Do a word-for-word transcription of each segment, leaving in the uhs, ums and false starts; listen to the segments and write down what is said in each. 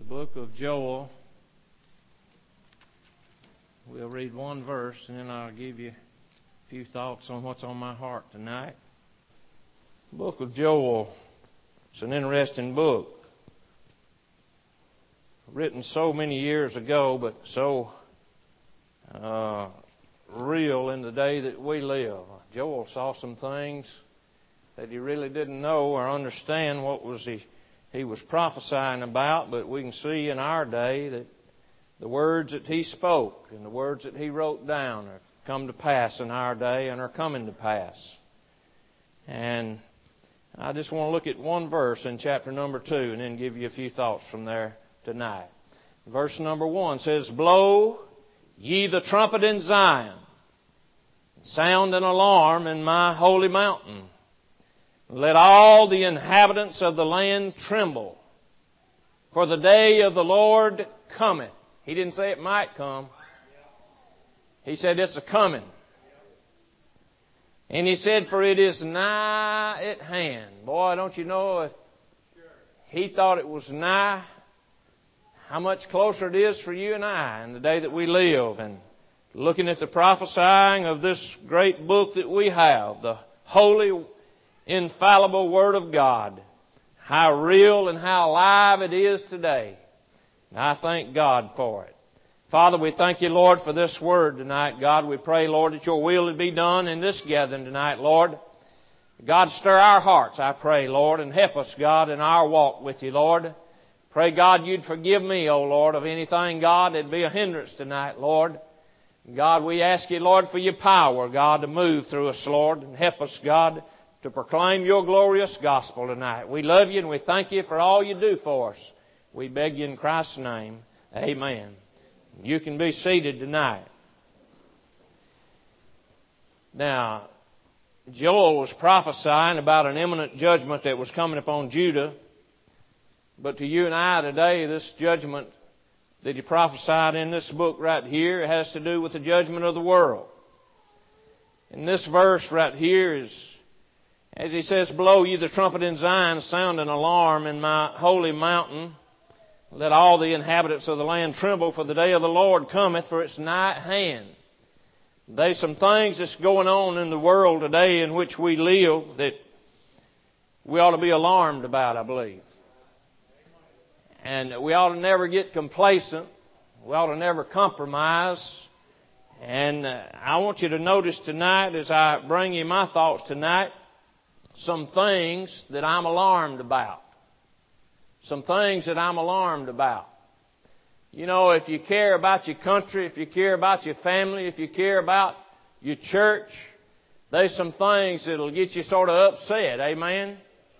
book of Joel. We'll read one verse and then I'll give you a few thoughts on what's on my heart tonight. Book of Joel. It's an interesting book. Written so many years ago, but so uh, real in the day that we live. Joel saw some things that he really didn't know or understand what was he, he was prophesying about, but we can see in our day that the words that he spoke and the words that he wrote down have come to pass in our day and are coming to pass. And I just want to look at one verse in chapter number two and then give you a few thoughts from there tonight. Verse number one says, "Blow ye the trumpet in Zion, sound an alarm in my holy mountain. Let all the inhabitants of the land tremble, for the day of the Lord cometh." He didn't say it might come. He said it's a coming. And he said, "For it is nigh at hand." Boy, don't you know, if he thought it was nigh, how much closer it is for you and I in the day that we live. And looking at the prophesying of this great book that we have, the holy, infallible Word of God, how real and how alive it is today. And I thank God for it. Father, we thank you, Lord, for this Word tonight. God, we pray, Lord, that your will would be done in this gathering tonight, Lord. God, stir our hearts, I pray, Lord, and help us, God, in our walk with you, Lord. Pray, God, you'd forgive me, O Lord, of anything, God, that'd be a hindrance tonight, Lord. God, we ask you, Lord, for your power, God, to move through us, Lord, and help us, God, to proclaim your glorious gospel tonight. We love you and we thank you for all you do for us. We beg you in Christ's name. Amen. You can be seated tonight. Now, Joel was prophesying about an imminent judgment that was coming upon Judah. But to you and I today, this judgment that he prophesied in this book right here has to do with the judgment of the world. And this verse right here is, as he says, "Blow ye the trumpet in Zion, sound an alarm in my holy mountain. Let all the inhabitants of the land tremble, for the day of the Lord cometh, for it's nigh at hand." There's some things that's going on in the world today in which we live that we ought to be alarmed about, I believe. And we ought to never get complacent. We ought to never compromise. And uh, I want you to notice tonight, as I bring you my thoughts tonight, some things that I'm alarmed about. Some things that I'm alarmed about. You know, if you care about your country, if you care about your family, if you care about your church, there's some things that'll get you sort of upset. Amen?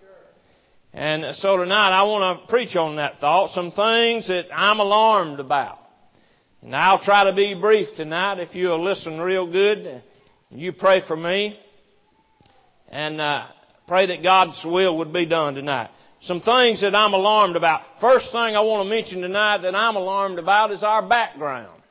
And so tonight I want to preach on that thought, some things that I'm alarmed about. And I'll try to be brief tonight if you'll listen real good. You pray for me. And uh, pray that God's will would be done tonight. Some things that I'm alarmed about. First thing I want to mention tonight that I'm alarmed about is our background.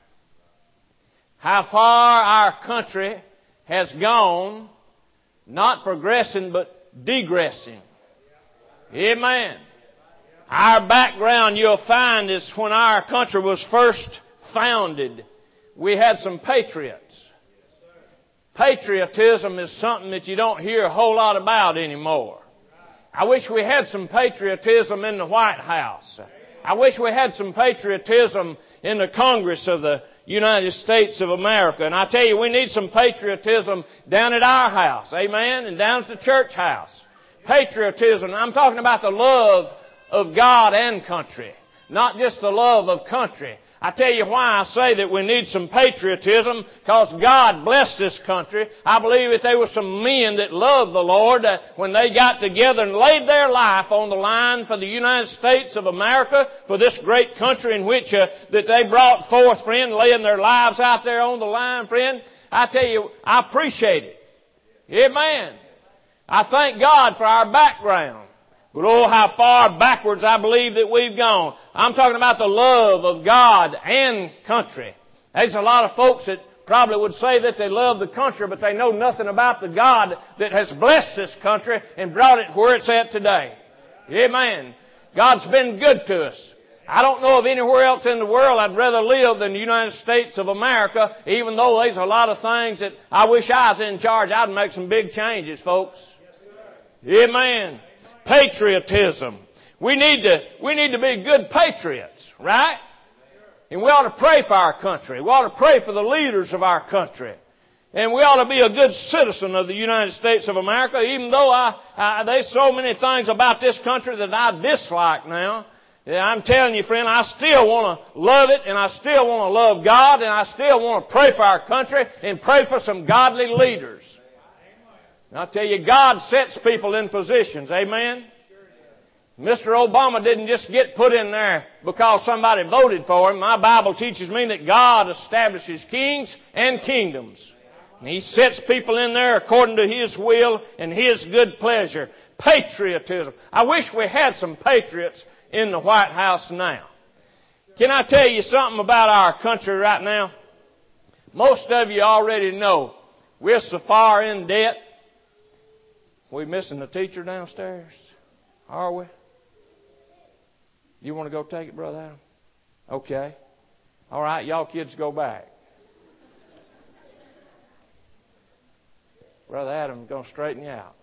How far our country has gone, not progressing but degressing. Amen. Our background, you'll find, is when our country was first founded, we had some patriots. Patriotism is something that you don't hear a whole lot about anymore. I wish we had some patriotism in the White House. I wish we had some patriotism in the Congress of the United States of America. And I tell you, we need some patriotism down at our house. Amen? And down at the church house. Patriotism. I'm talking about the love of God and country. Not just the love of country. I tell you why I say that we need some patriotism, because God blessed this country. I believe that there were some men that loved the Lord uh, when they got together and laid their life on the line for the United States of America, for this great country in which uh, that they brought forth, friend, laying their lives out there on the line, friend. I tell you, I appreciate it. Amen. I thank God for our background. But oh, how far backwards I believe that we've gone. I'm talking about the love of God and country. There's a lot of folks that probably would say that they love the country, but they know nothing about the God that has blessed this country and brought it where it's at today. Amen. God's been good to us. I don't know of anywhere else in the world I'd rather live than the United States of America, even though there's a lot of things that I wish I was in charge. I'd make some big changes, folks. Amen. Patriotism. We need to, we need to be good patriots, right? And we ought to pray for our country. We ought to pray for the leaders of our country. And we ought to be a good citizen of the United States of America, even though I, I, there's so many things about this country that I dislike now. Yeah, I'm telling you, friend, I still want to love it, and I still want to love God, and I still want to pray for our country and pray for some godly leaders. And I tell you, God sets people in positions. Amen? Mister Obama didn't just get put in there because somebody voted for him. My Bible teaches me that God establishes kings and kingdoms. And He sets people in there according to His will and His good pleasure. Patriotism. I wish we had some patriots in the White House now. Can I tell you something about our country right now? Most of you already know we're so far in debt. We missing the teacher downstairs? Are we? You want to go take it, Brother Adam? Okay. All right, y'all kids go back. Brother Adam's going to straighten you out.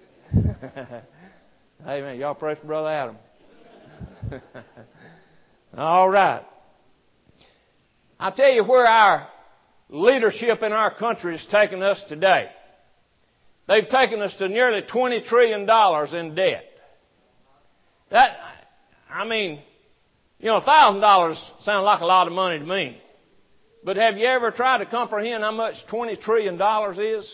Amen. Y'all pray for Brother Adam. All right. I'll tell you where our leadership in our country has taken us today. They've taken us to nearly twenty trillion dollars in debt. That, I mean, you know, one thousand dollars sounds like a lot of money to me. But have you ever tried to comprehend how much twenty trillion dollars is?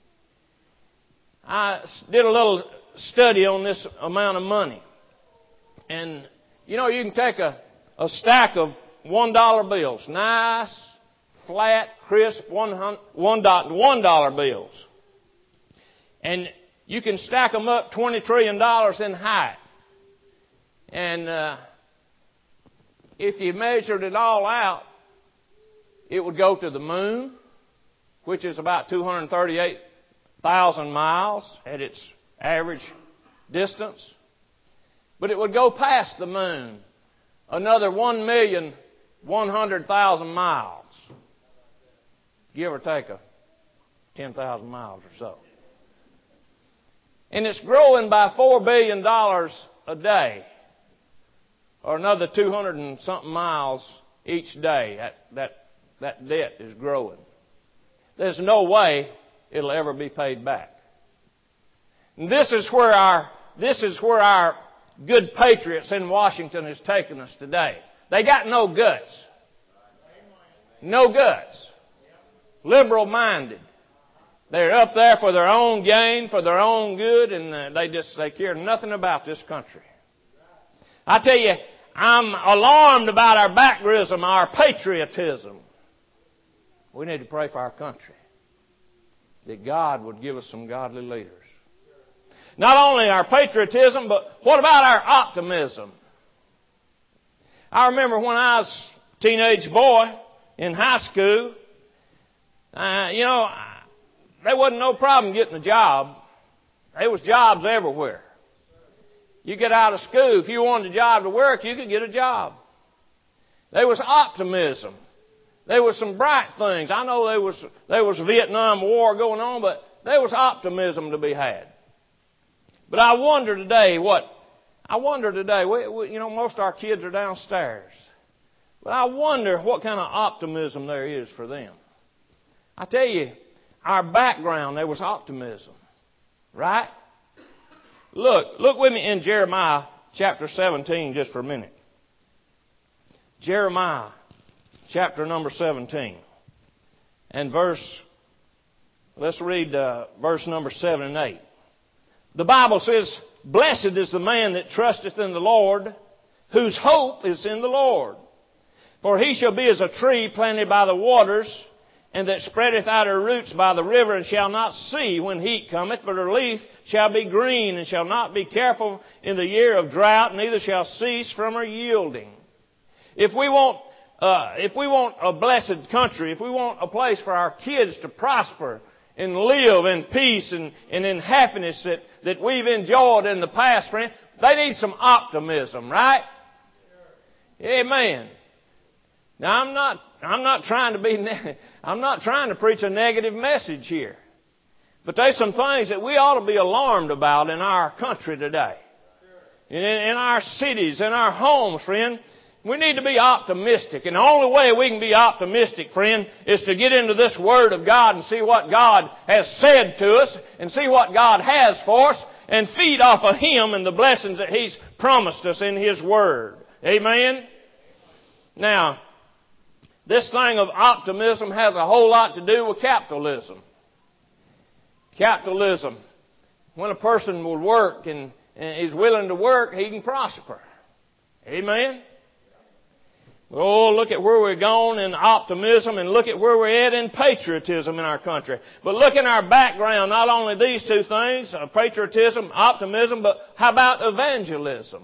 I did a little study on this amount of money. And, you know, you can take a, a stack of one dollar bills, nice, flat, crisp one, one, one dollar bills. And you can stack them up twenty trillion dollars in height. And uh, if you measured it all out, it would go to the moon, which is about two hundred thirty-eight thousand miles at its average distance. But it would go past the moon another one million one hundred thousand miles. Give or take a ten thousand miles or so. And it's growing by four billion dollars a day, or another two hundred and something miles each day. That, that, that debt is growing. There's no way it'll ever be paid back. And this is where our, this is where our good patriots in Washington has taken us today. They got no guts. No guts. Liberal-minded. They're up there for their own gain, for their own good, and they just, they care nothing about this country. I tell you, I'm alarmed about our backrism, our patriotism. We need to pray for our country, that God would give us some godly leaders. Not only our patriotism, but what about our optimism? I remember when I was a teenage boy in high school, uh, you know, there wasn't no problem getting a job. There was jobs everywhere. You get out of school, if you wanted a job to work, you could get a job. There was optimism. There was some bright things. I know there was there was a Vietnam War going on, but there was optimism to be had. But I wonder today what, I wonder today, we, we, you know, most of our kids are downstairs. But I wonder what kind of optimism there is for them. I tell you, our background, there was optimism. Right? Look, look with me in Jeremiah chapter seventeen just for a minute. Jeremiah chapter number seventeen. And verse, let's read uh, verse number seven and eight. The Bible says, "Blessed is the man that trusteth in the Lord, whose hope is in the Lord. For he shall be as a tree planted by the waters, and that spreadeth out her roots by the river, and shall not see when heat cometh, but her leaf shall be green, and shall not be careful in the year of drought, neither shall cease from her yielding." If we want, uh, if we want a blessed country, if we want a place for our kids to prosper and live in peace and, and in happiness that, that we've enjoyed in the past, friend, they need some optimism, right? Amen. Now I'm not, I'm not trying to be, ne- I'm not trying to preach a negative message here. But there's some things that we ought to be alarmed about in our country today. In, in our cities, in our homes, friend. We need to be optimistic. And the only way we can be optimistic, friend, is to get into this Word of God and see what God has said to us and see what God has for us and feed off of Him and the blessings that He's promised us in His Word. Amen? Now, this thing of optimism has a whole lot to do with capitalism. Capitalism. When a person will work and, and is willing to work, he can prosper. Amen? Oh, look at where we're going in optimism and look at where we're at in patriotism in our country. But look in our background, not only these two things, uh, patriotism, optimism, but how about evangelism?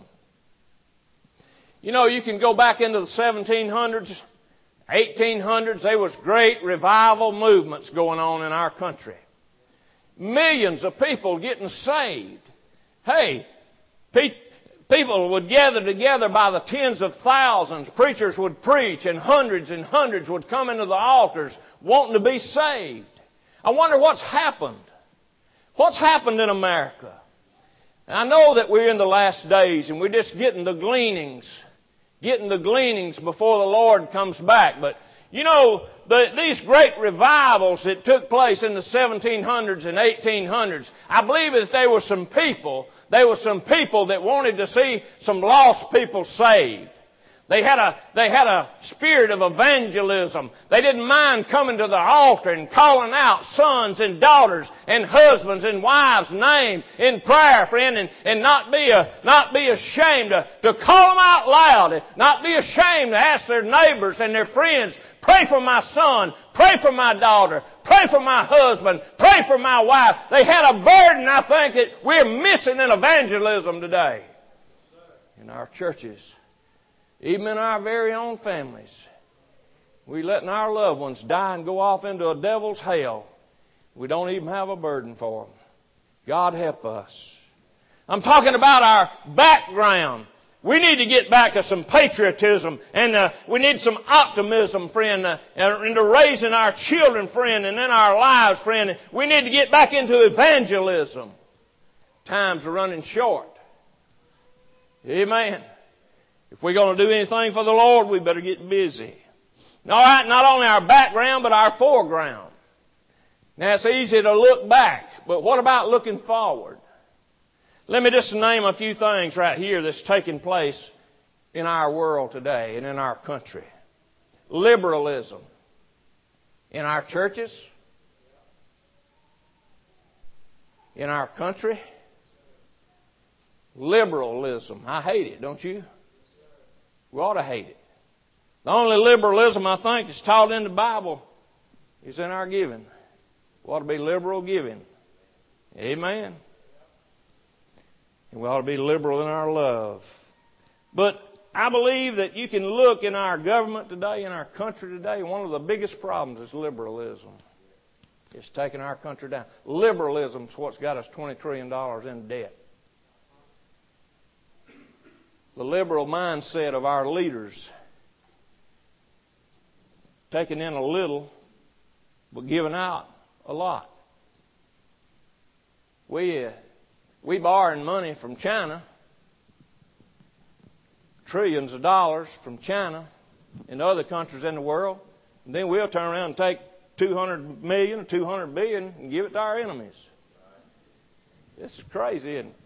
You know, you can go back into the seventeen hundreds, eighteen hundreds, there was great revival movements going on in our country. Millions of people getting saved. Hey, pe- people would gather together by the tens of thousands. Preachers would preach and hundreds and hundreds would come into the altars wanting to be saved. I wonder what's happened. What's happened in America? I know that we're in the last days and we're just getting the gleanings, getting the gleanings before the Lord comes back. But you know, the, these great revivals that took place in the seventeen hundreds and eighteen hundreds, I believe that there were some people, there were some people that wanted to see some lost people saved. They had a, they had a spirit of evangelism. They didn't mind coming to the altar and calling out sons and daughters and husbands and wives' name in prayer, friend, and, and not be a, not be ashamed to, to call them out loud, and not be ashamed to ask their neighbors and their friends, pray for my son, pray for my daughter, pray for my husband, pray for my wife. They had a burden, I think, that we're missing in evangelism today in our churches. Even in our very own families. We're letting our loved ones die and go off into a devil's hell. We don't even have a burden for them. God help us. I'm talking about our background. We need to get back to some patriotism and uh, we need some optimism, friend, uh, into raising our children, friend, and in our lives, friend. We need to get back into evangelism. Times are running short. Amen. If we're going to do anything for the Lord, we better get busy. All right, not only our background, but our foreground. Now, it's easy to look back, but what about looking forward? Let me just name a few things right here that's taking place in our world today and in our country. Liberalism in our churches, in our country. Liberalism. I hate it, don't you? We ought to hate it. The only liberalism I think is taught in the Bible is in our giving. We ought to be liberal giving. Amen. And we ought to be liberal in our love. But I believe that you can look in our government today, in our country today, one of the biggest problems is liberalism. It's taking our country down. Liberalism is what's got us twenty trillion dollars in debt. The liberal mindset of our leaders, taking in a little, but giving out a lot. We, uh, we borrowing money from China, trillions of dollars from China and other countries in the world, and then we'll turn around and take two hundred million or two hundred billion and give it to our enemies. This is crazy, isn't it?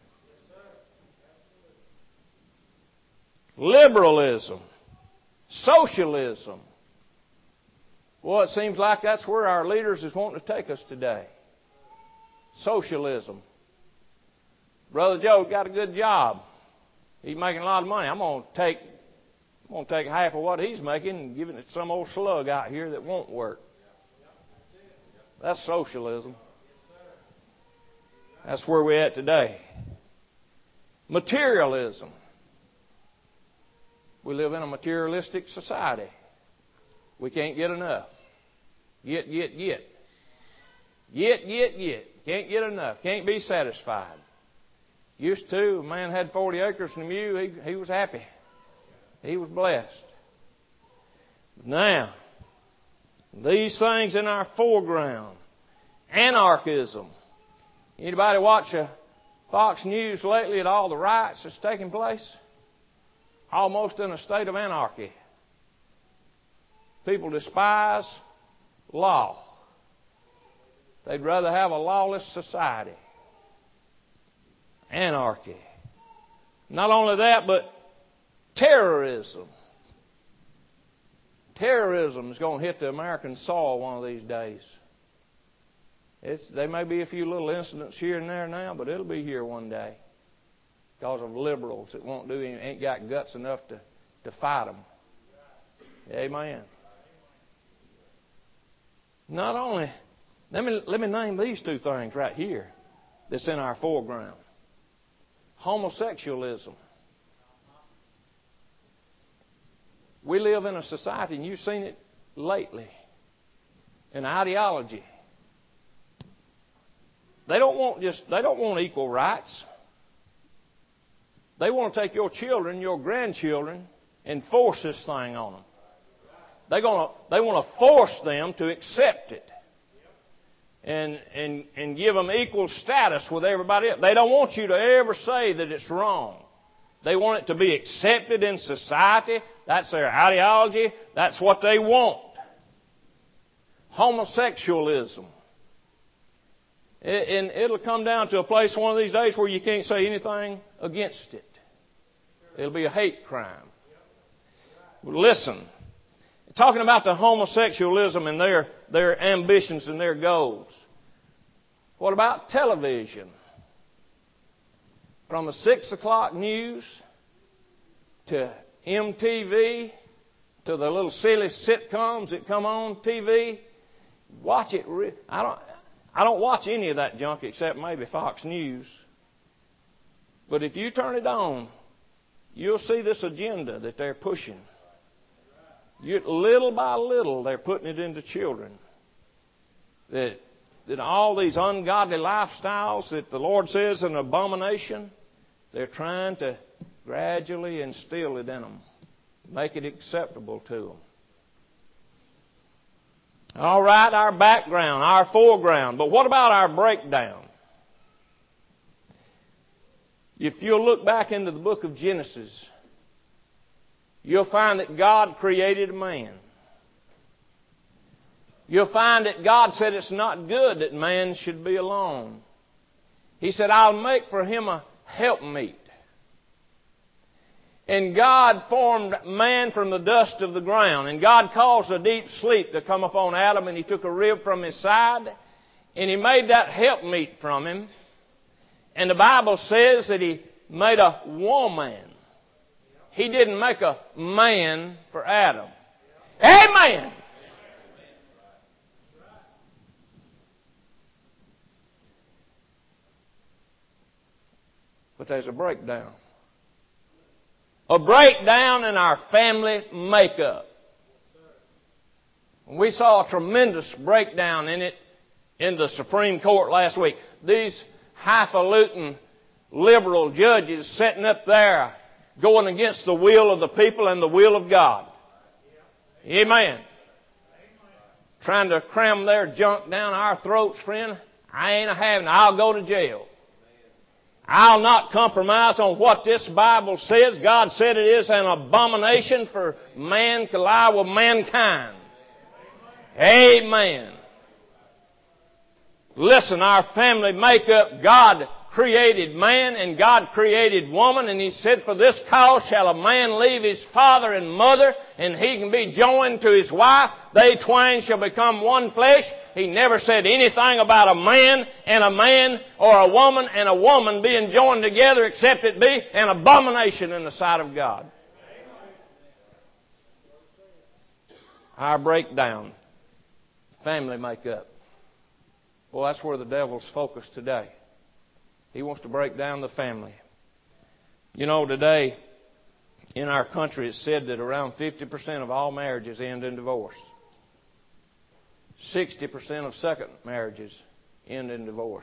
Liberalism, socialism. Well, it seems like that's where our leaders is wanting to take us today. Socialism. Brother Joe got a good job. He's making a lot of money. I'm going to take, I'm going to take half of what he's making and give it to some old slug out here that won't work. That's socialism. That's where we're at today. Materialism. We live in a materialistic society. We can't get enough. Get, get, get. Get, get, get. Can't get enough. Can't be satisfied. Used to, a man had forty acres and a mule, he, he was happy. He was blessed. Now, these things in our foreground. Anarchism. Anybody watch a Fox News lately at all the riots that's taking place? Almost in a state of anarchy. People despise law. They'd rather have a lawless society. Anarchy. Not only that, but terrorism. Terrorism is going to hit the American soil one of these days. It's, there may be a few little incidents here and there now, but it'll be here one day. Because of liberals that won't do anything, ain't got guts enough to, to fight them. Amen. Not only, let me, let me name these two things right here that's in our foreground. Homosexualism. We live in a society, and you've seen it lately, an ideology. They don't want just they don't want equal rights. They want to take your children, your grandchildren, and force this thing on them. They're gonna they want to force them to accept it. And, and, and give them equal status with everybody else. They don't want you to ever say that it's wrong. They want it to be accepted in society. That's their ideology. That's what they want. Homosexualism. And it'll come down to a place one of these days where you can't say anything against it. It'll be a hate crime. Listen, talking about the homosexualism and their, their ambitions and their goals. What about television? From the six o'clock news to M T V to the little silly sitcoms that come on T V. Watch it. I don't, I don't watch any of that junk except maybe Fox News. But if you turn it on, you'll see this agenda that they're pushing. You, little by little, they're putting it into children. That, that all these ungodly lifestyles that the Lord says an abomination, they're trying to gradually instill it in them. Make it acceptable to them. All right, our background, our foreground. But what about our breakdown? If you'll look back into the book of Genesis, you'll find that God created a man. You'll find that God said it's not good that man should be alone. He said, I'll make for him a helpmeet. And God formed man from the dust of the ground. And God caused a deep sleep to come upon Adam, and He took a rib from his side, and He made that helpmeet from him. And the Bible says that He made a woman. He didn't make a man for Adam. Amen. But there's a breakdown. A breakdown in our family makeup. We saw a tremendous breakdown in it in the Supreme Court last week. These highfalutin liberal judges sitting up there going against the will of the people and the will of God. Amen. Trying to cram their junk down our throats, friend. I ain't having it. I'll go to jail. I'll not compromise on what this Bible says. God said it is an abomination for man to lie with mankind. Amen. Listen, our family makeup, God created man and God created woman, and He said, for this cause shall a man leave his father and mother, and he can be joined to his wife. They twain shall become one flesh. He never said anything about a man and a man or a woman and a woman being joined together, except it be an abomination in the sight of God. Our breakdown, family makeup. Well, that's where the devil's focused today. He wants to break down the family. You know, today in our country it's said that around fifty percent of all marriages end in divorce. sixty percent of second marriages end in divorce.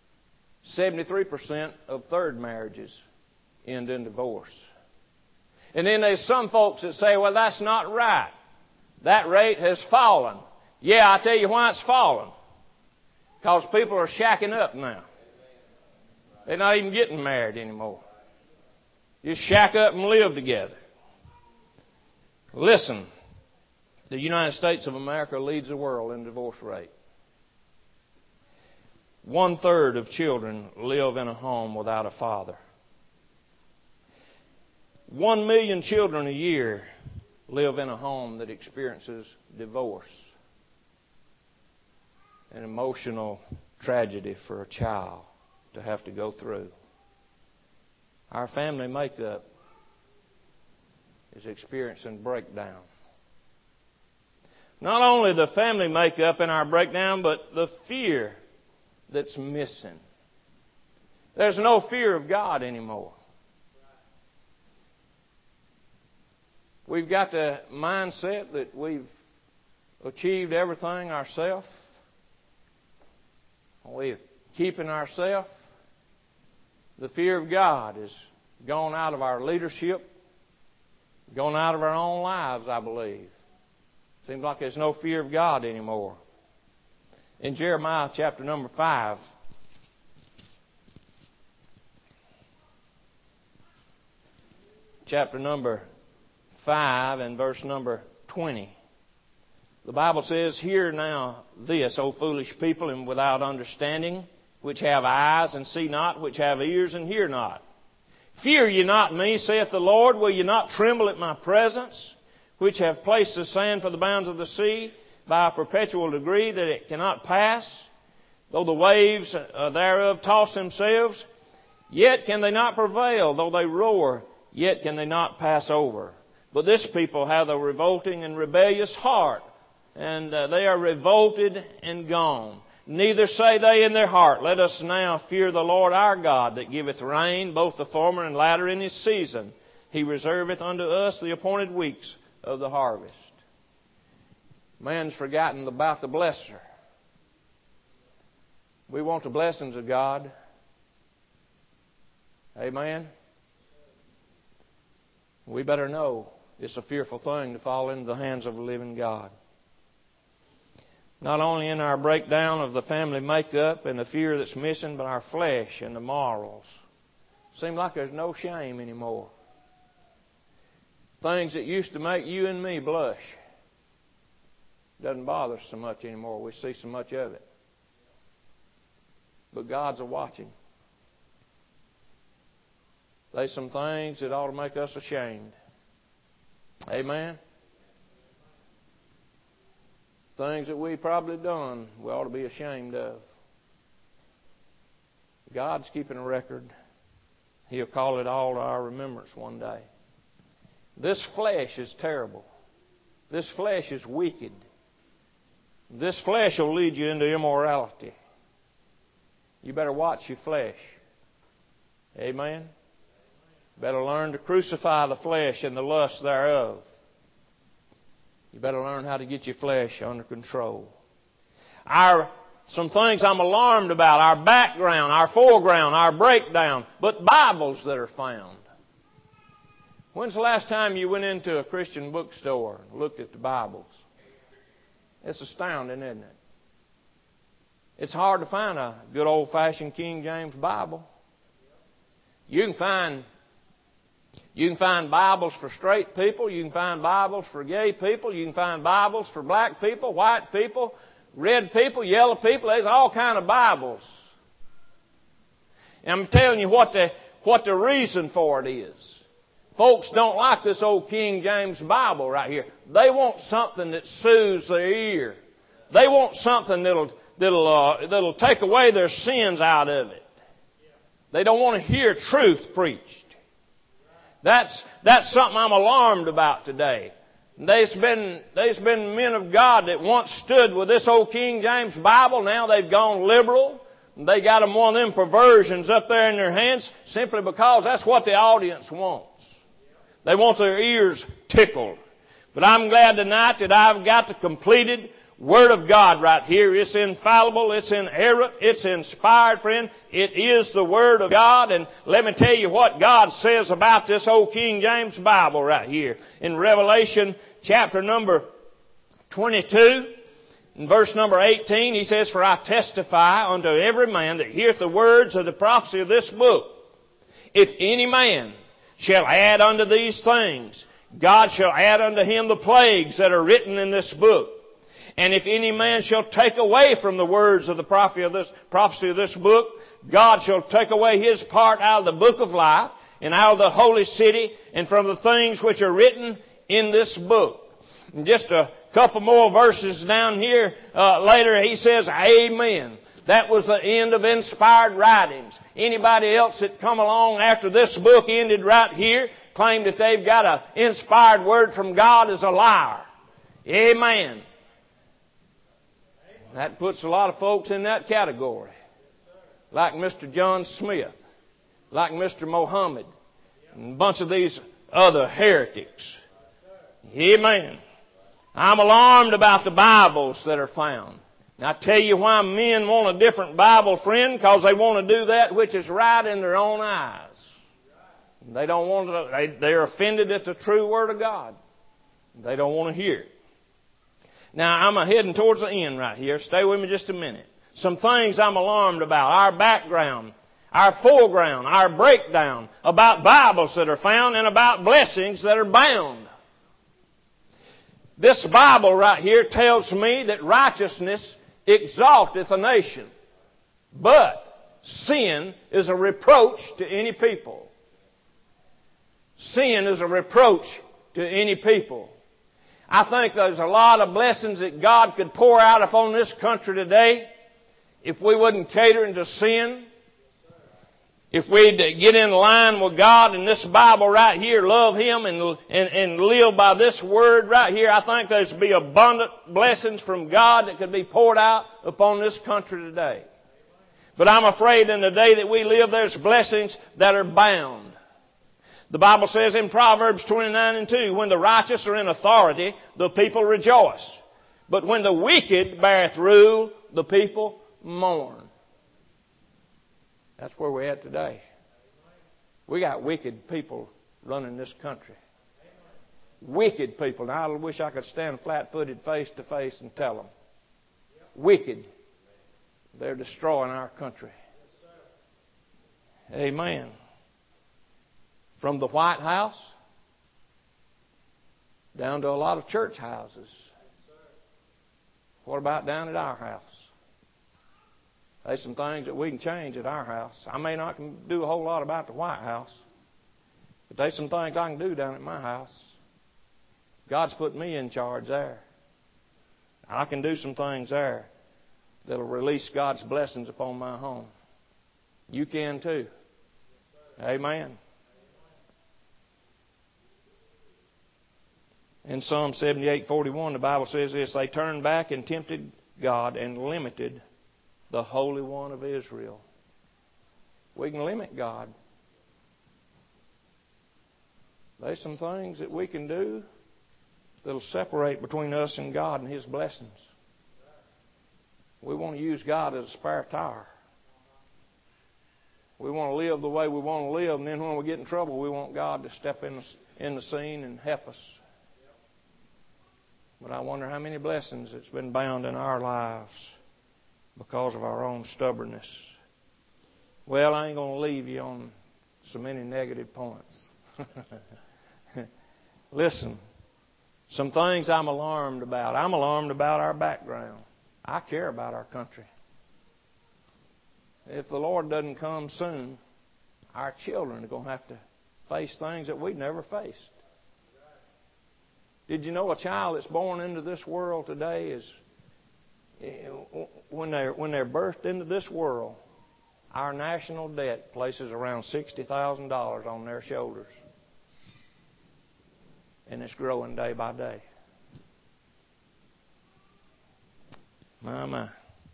seventy-three percent of third marriages end in divorce. And then there's some folks that say, well, that's not right. That rate has fallen. Yeah, I tell you why it's fallen. Because people are shacking up now. They're not even getting married anymore. Just shack up and live together. Listen, the United States of America leads the world in divorce rate. One third of children live in a home without a father. One million children a year live in a home that experiences divorce. An emotional tragedy for a child to have to go through. Our family makeup is experiencing breakdown. Not only the family makeup in our breakdown, but the fear that's missing. There's no fear of God anymore. We've got the mindset that we've achieved everything ourselves. We're keeping ourselves. The fear of God has gone out of our leadership, gone out of our own lives, I believe. Seems like there's no fear of God anymore. In Jeremiah chapter number five, chapter number five and verse number twenty, the Bible says, hear now this, O foolish people, and without understanding, which have eyes and see not, which have ears and hear not. Fear ye not me, saith the Lord. Will ye not tremble at my presence, which have placed the sand for the bounds of the sea, by a perpetual degree that it cannot pass? Though the waves thereof toss themselves, yet can they not prevail. Though they roar, yet can they not pass over. But this people have a revolting and rebellious heart, and uh, they are revolted and gone. Neither say they in their heart, let us now fear the Lord our God, that giveth rain, both the former and latter in his season. He reserveth unto us the appointed weeks of the harvest. Man's forgotten about the blesser. We want the blessings of God. Amen. We better know it's a fearful thing to fall into the hands of the living God. Not only in our breakdown of the family makeup and the fear that's missing, but our flesh and the morals. Seems like there's no shame anymore. Things that used to make you and me blush doesn't bother us so much anymore. We see so much of it. But God's a watching. There's some things that ought to make us ashamed. Amen? Things that we probably done, we ought to be ashamed of. God's keeping a record. He'll call it all to our remembrance one day. This flesh is terrible. This flesh is wicked. This flesh will lead you into immorality. You better watch your flesh. Amen? Better learn to crucify the flesh and the lust thereof. You better learn how to get your flesh under control. Our, some things I'm alarmed about, our background, our foreground, our breakdown, but Bibles that are found. When's the last time you went into a Christian bookstore and looked at the Bibles? It's astounding, isn't it? It's hard to find a good old-fashioned King James Bible. You can find You can find Bibles for straight people. You can find Bibles for gay people. You can find Bibles for black people, white people, red people, yellow people. There's all kind of Bibles. And I'm telling you what the, what the reason for it is. Folks don't like this old King James Bible right here. They want something that soothes their ear. They want something that'll, that'll, uh, that'll take away their sins out of it. They don't want to hear truth preached. That's, that's something I'm alarmed about today. There's been, there's been men of God that once stood with this old King James Bible. Now they've gone liberal. They got them one of them perversions up there in their hands simply because that's what the audience wants. They want their ears tickled. But I'm glad tonight that I've got the completed Word of God right here. It's infallible. It's inerrant. It's inspired, friend. It is the Word of God. And let me tell you what God says about this old King James Bible right here. In Revelation chapter number twenty-two, in verse number eighteen, He says, "For I testify unto every man that heareth the words of the prophecy of this book. If any man shall add unto these things, God shall add unto him the plagues that are written in this book. And if any man shall take away from the words of the prophecy of this, prophecy of this book, God shall take away his part out of the book of life and out of the holy city and from the things which are written in this book." And just a couple more verses down here uh, later, he says, "Amen." That was the end of inspired writings. Anybody else that come along after this book ended right here, claim that they've got an inspired word from God, is a liar. Amen. That puts a lot of folks in that category. Like Mister John Smith, like Mister Mohammed, and a bunch of these other heretics. Amen. I'm alarmed about the Bibles that are found. And I tell you why men want a different Bible, friend, because they want to do that which is right in their own eyes. They don't want to, they, they're offended at the true Word of God. They don't want to hear it. Now, I'm heading towards the end right here. Stay with me just a minute. Some things I'm alarmed about. Our background, our foreground, our breakdown about Bibles that are found and about blessings that are bound. This Bible right here tells me that righteousness exalteth a nation, but sin is a reproach to any people. Sin is a reproach to any people. I think there's a lot of blessings that God could pour out upon this country today if we wouldn't cater into sin. If we'd get in line with God and this Bible right here, love Him and, and, and live by this Word right here, I think there's be abundant blessings from God that could be poured out upon this country today. But I'm afraid in the day that we live, there's blessings that are bound. The Bible says in Proverbs twenty-nine and two, "When the righteous are in authority, the people rejoice. But when the wicked beareth rule, the people mourn." That's where we're at today. We got wicked people running this country. Wicked people. Now, I wish I could stand flat-footed face to face and tell them. Wicked. They're destroying our country. Amen. From the White House down to a lot of church houses. What about down at our house? There's some things that we can change at our house. I may not can do a whole lot about the White House, but there's some things I can do down at my house. God's put me in charge there. I can do some things there that'll release God's blessings upon my home. You can too. Amen. In Psalm seventy-eight forty-one, the Bible says this: "They turned back and tempted God and limited the Holy One of Israel." We can limit God. There's some things that we can do that'll separate between us and God and His blessings. We want to use God as a spare tire. We want to live the way we want to live, and then when we get in trouble, we want God to step in the, in the scene and help us. But I wonder how many blessings that's been bound in our lives because of our own stubbornness. Well, I ain't going to leave you on so many negative points. Listen, some things I'm alarmed about. I'm alarmed about our background. I care about our country. If the Lord doesn't come soon, our children are going to have to face things that we've never faced. Did you know a child that's born into this world today is, when they're, when they're birthed into this world, our national debt places around sixty thousand dollars on their shoulders. And it's growing day by day. My, my.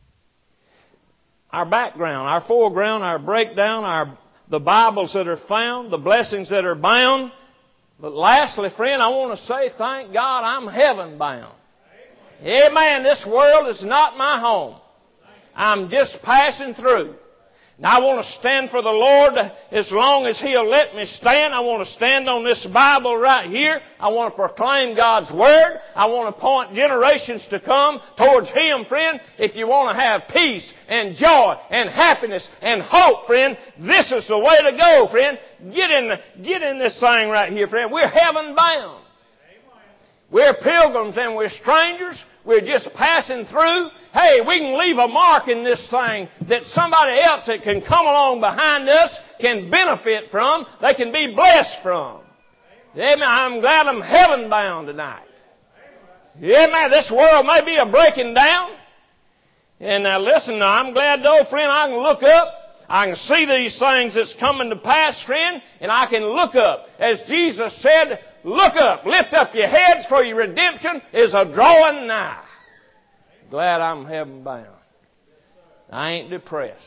Our background, our foreground, our breakdown, our the Bibles that are found, the blessings that are bound. But lastly, friend, I want to say, thank God I'm heaven bound. Amen. This world is not my home. I'm just passing through. And I want to stand for the Lord as long as He'll let me stand. I want to stand on this Bible right here. I want to proclaim God's Word. I want to point generations to come towards Him, friend. If you want to have peace and joy and happiness and hope, friend, this is the way to go, friend. Get in, the, get in this thing right here, friend. We're heaven bound. We're pilgrims and we're strangers. We're just passing through. Hey, we can leave a mark in this thing that somebody else that can come along behind us can benefit from. They can be blessed from. Amen. I'm glad I'm heaven bound tonight. Amen. This world may be a breaking down. And now listen, now, I'm glad though, friend, I can look up. I can see these things that's coming to pass, friend, and I can look up. As Jesus said, look up, lift up your heads, for your redemption is a drawing nigh. Glad I'm heaven bound. I ain't depressed.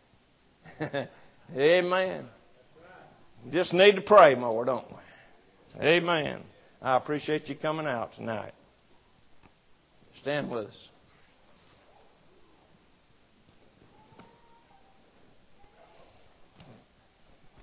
Amen. Just need to pray more, don't we? Amen. I appreciate you coming out tonight. Stand with us.